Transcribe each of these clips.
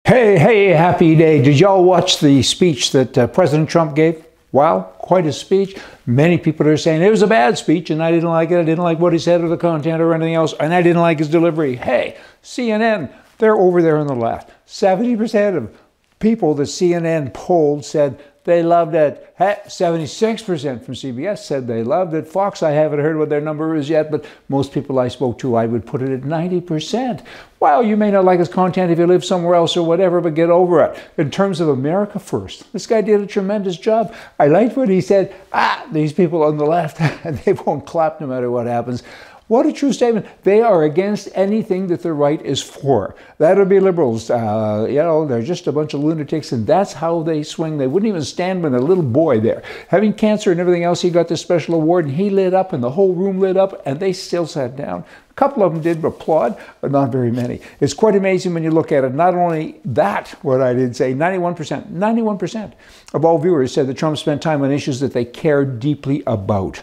Hey, happy day. Did y'all watch the speech that President Trump gave? Wow, quite a speech. Many people are saying it was a bad speech and I didn't like it. I didn't like what he said or the content or anything else. And I didn't like his delivery. Hey, CNN, they're over there on the left. 70% of people that CNN polled said they loved it. 76% from CBS said they loved it. Fox, I haven't heard what their number is yet, but most people I spoke to, I would put it at 90%. Well, you may not like his content if you live somewhere else or whatever, but get over it. In terms of America first, this guy did a tremendous job. I liked what he said. These people on the left, they won't clap no matter what happens. What a true statement. They are against anything that the right is for. That would be liberals. They're just a bunch of lunatics, and that's how they swing. They wouldn't even stand with a little boy there. Having cancer and everything else, he got this special award, and he lit up, and the whole room lit up, and they still sat down. A couple of them did applaud, but not very many. It's quite amazing when you look at it. Not only that, what I did say, 91% of all viewers said that Trump spent time on issues that they care deeply about.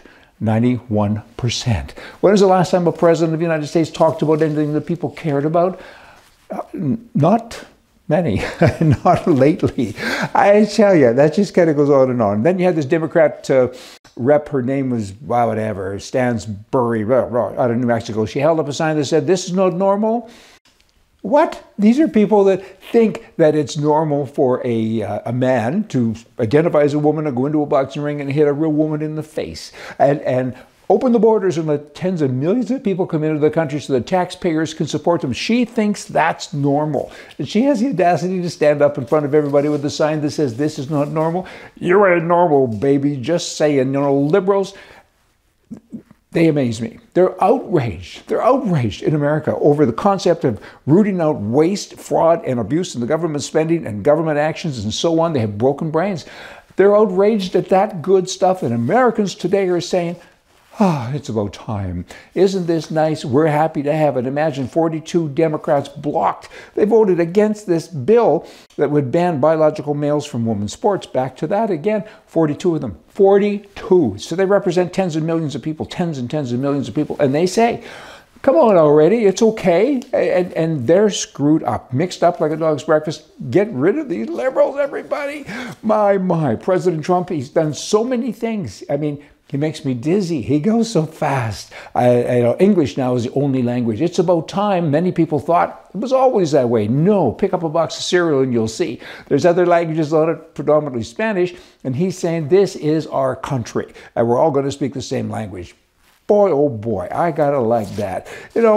91%. When was the last time a president of the United States talked about anything that people cared about? Not many, not lately. I tell you, that just kind of goes on and on. Then you had this Democrat rep, her name was, whatever, Stansbury, out of New Mexico. She held up a sign that said, "This is not normal." What? These are people that think that it's normal for a man to identify as a woman and go into a boxing ring and hit a real woman in the face and open the borders and let tens of millions of people come into the country so the taxpayers can support them. She thinks that's normal. And she has the audacity to stand up in front of everybody with a sign that says, "This is not normal." You ain't normal, baby. Just saying. Liberals, they amaze me. They're outraged. They're outraged in America over the concept of rooting out waste, fraud, and abuse in the government spending and government actions and so on. They have broken brains. They're outraged at that good stuff, and Americans today are saying, it's about time. Isn't this nice? We're happy to have it. Imagine 42 Democrats blocked. They voted against this bill that would ban biological males from women's sports. Back to that again, 42 of them. 42. So they represent tens of millions of people, tens and tens of millions of people. And they say, come on already, it's okay. And they're screwed up, mixed up like a dog's breakfast. Get rid of these liberals, everybody. My, President Trump, he's done so many things. I mean, he makes me dizzy. He goes so fast. English now is the only language. It's about time. Many people thought it was always that way. No, pick up a box of cereal and you'll see. There's other languages on it, predominantly Spanish, and he's saying this is our country, and we're all going to speak the same language. Boy, oh boy, I gotta like that.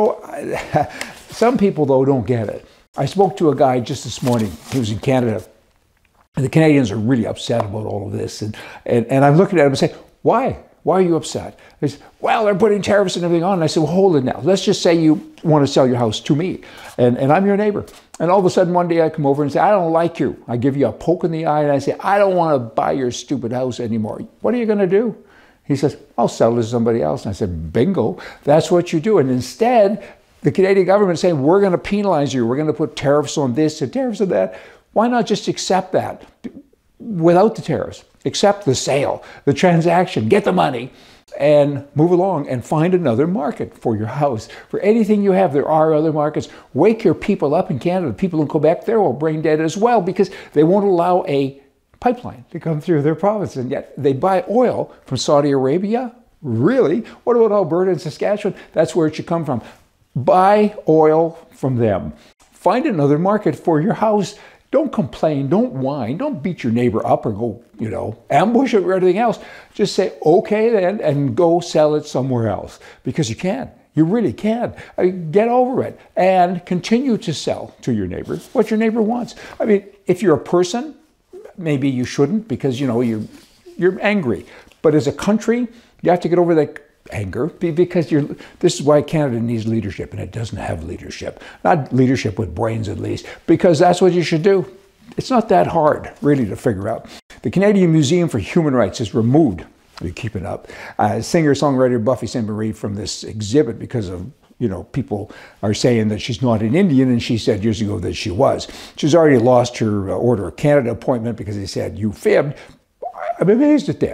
Some people, though, don't get it. I spoke to a guy just this morning. He was in Canada, and the Canadians are really upset about all of this. And I'm looking at him and saying, why? Why are you upset? They said, well, they're putting tariffs and everything on. And I said, well, hold it now. Let's just say you want to sell your house to me, and I'm your neighbor. And all of a sudden, one day I come over and say, I don't like you. I give you a poke in the eye, and I say, I don't want to buy your stupid house anymore. What are you going to do? He says, I'll sell it to somebody else. And I said, bingo, that's what you do. And instead, the Canadian government is saying, we're going to penalize you. We're going to put tariffs on this and tariffs on that. Why not just accept that without the tariffs? Accept the sale, the transaction, get the money, and move along and find another market for your house. For anything you have, there are other markets. Wake your people up in Canada. People in Quebec, they're all brain dead as well because they won't allow a pipeline to come through their province. And yet they buy oil from Saudi Arabia. Really? What about Alberta and Saskatchewan? That's where it should come from. Buy oil from them. Find another market for your house. Don't complain, don't whine, don't beat your neighbor up or go, ambush it or anything else. Just say, okay then, and go sell it somewhere else. Because you can. You really can. Get over it and continue to sell to your neighbor what your neighbor wants. I mean, if you're a person, maybe you shouldn't because, you're angry. But as a country, you have to get over that anger because this is why Canada needs leadership, and it doesn't have leadership. Not leadership with brains, at least, because that's what you should do. It's not that hard, really, to figure out. The Canadian Museum for Human Rights has removed, are you keeping up, singer-songwriter Buffy Sainte-Marie from this exhibit because of, people are saying that she's not an Indian, and she said years ago that she was. She's already lost her Order of Canada appointment because they said, you fibbed. I'm amazed at this.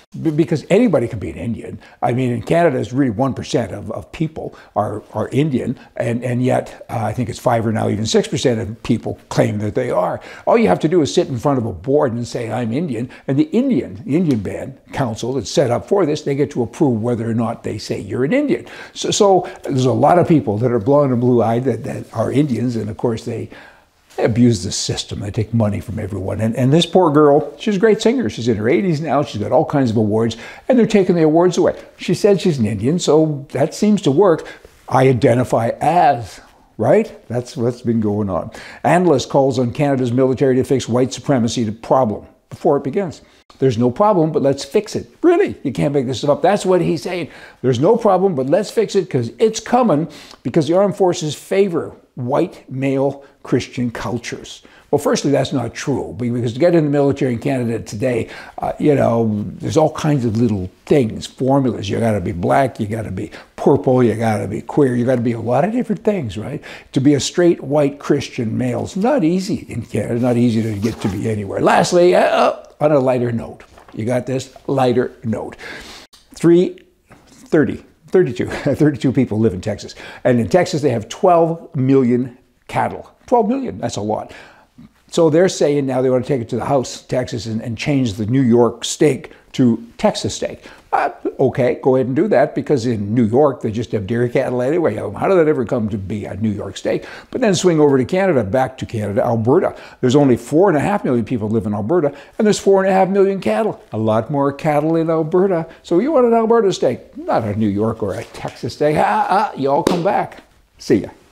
Because anybody can be an Indian. I mean, in Canada, it's really 1% of people are Indian, and yet I think it's 5 or now even 6% of people claim that they are. All you have to do is sit in front of a board and say, I'm Indian, and the Indian Band Council that's set up for this, they get to approve whether or not they say you're an Indian. So there's a lot of people that are blonde and blue-eyed that are Indians, and of course they abuse the system. They take money from everyone. And this poor girl, she's a great singer. She's in her 80s now. She's got all kinds of awards, and they're taking the awards away. She said she's an Indian, so that seems to work. I identify as, right? That's what's been going on. Analyst calls on Canada's military to fix white supremacy the problem before it begins. There's no problem, but let's fix it. Really? You can't make this stuff up. That's what he's saying. There's no problem, but let's fix it because it's coming, because the armed forces favor white male Christian cultures. Well, firstly, that's not true, because to get in the military in Canada today, there's all kinds of little things, formulas. You got to be black, you got to be purple, you got to be queer, you got to be a lot of different things, right? To be a straight white Christian male is not easy in Canada, not easy to get to be anywhere. Lastly, on a lighter note, you got this? Lighter note. 32 people live in Texas. And in Texas, they have 12 million cattle. 12 million, that's a lot. So they're saying now they want to take it to the House, Texas, and change the New York steak to Texas steak. Okay, go ahead and do that, because in New York, they just have dairy cattle anyway. How did that ever come to be a New York steak? But then swing over to Canada, back to Canada, Alberta. There's only 4.5 million people live in Alberta, and there's 4.5 million cattle. A lot more cattle in Alberta. So you want an Alberta steak, not a New York or a Texas steak. You all come back. See ya.